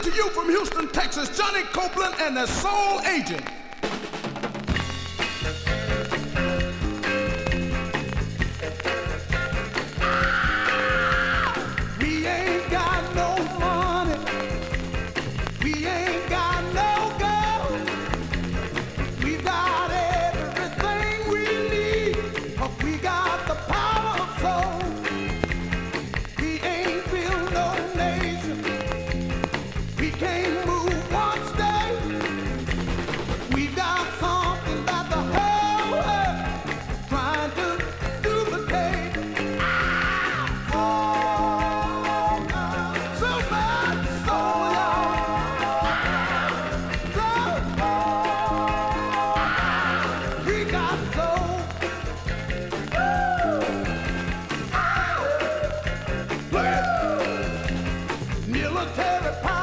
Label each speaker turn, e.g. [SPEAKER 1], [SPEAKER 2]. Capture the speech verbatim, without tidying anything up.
[SPEAKER 1] to you from Houston, Texas, Johnny Copeland and the Soul Agent. We ain't got no money. We ain't got no gold. We got everything we need. 'Cause we got the power of soul. We ain't built no nation. We can't move one state. We got something that the whole world is trying to duplicate. Ah! Oh, so bad, so young. So, we got soul. Woo! Military power.